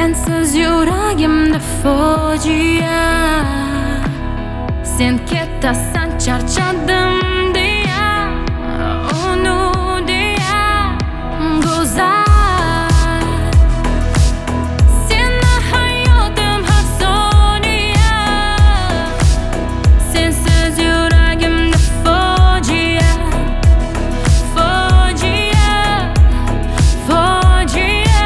Sensiz yuragimda fojia. Sen ketasan charchadim deya, uni deya go'zal. Seni hayotim har soniya. Sensiz yuragimda fojia, fojia, fojia.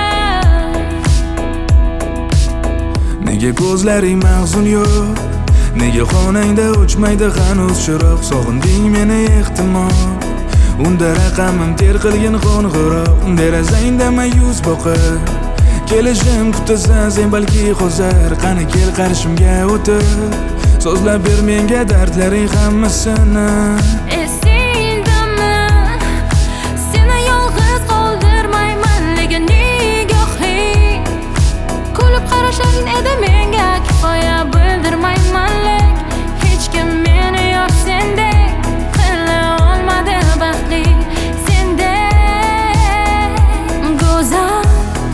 Nega ko'zlaring mahzun yo'q? Nega xonangda o'chmaydi hanuz chiroq? Sog'inding meni ehtimol. Unda raqamim ter qilgin qo'ng'iroq. Derazangda mayus boqib kelishim kutasan sen balki hozir. Qani kel qarshimga o'tir, so'zlab ber menga dardlaring hammasini. Esingdami? Seni yolg'iz qoldirmayman, lekin nigohing kulib qarashlaring edi menga kifoya bildirmayman. Lek hech kim meni yor sendek qila olmadi baxtli, sendek go'zal.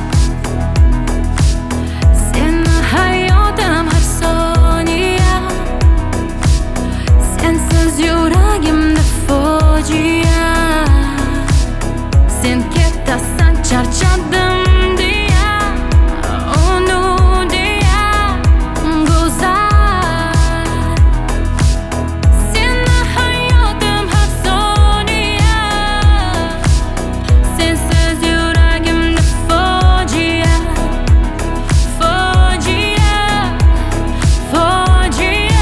Seni hayotim har soniya. Sensiz yuragimda fojia. Sen ketasan charchadim deya, uni deya go'zal. Seni hayotim har soniya. Sensiz yuragimda fojia, fojia, fojia.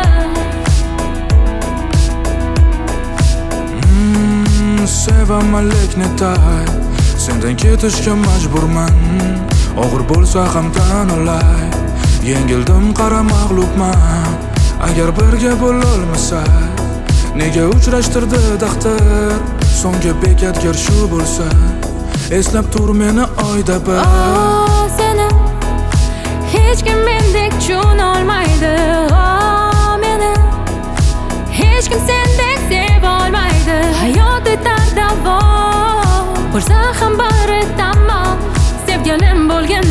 Sevaman lekni tay, sendan ketishga majburman. Og'ir bo'lsa ham tan olay, yengildim qara mag'lubman. Agar birga bo'lolmasak, nega uchrashtirdi taqdir? So'nggi bekatgir shu bo'lsa, eslab tur meni oyda bir. Oh, seni hech kim mendek tushunolmaydi. Oh, meni hech kim sendek seva olmaydi. Hayot etar davom, bo'lsa ham bari tamom. Sevganim bo'lgan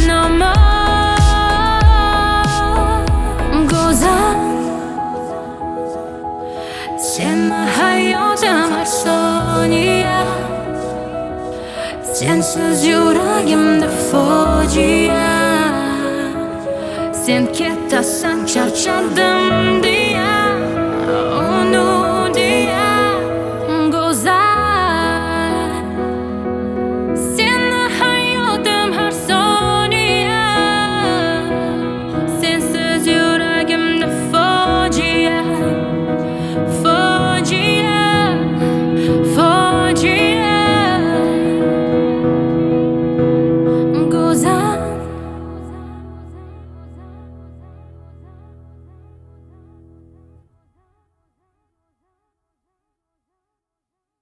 nomon go'zal. Seni hayotim har soniya. Sensiz yuragimda fojia. Sen ketasan charchadim deya.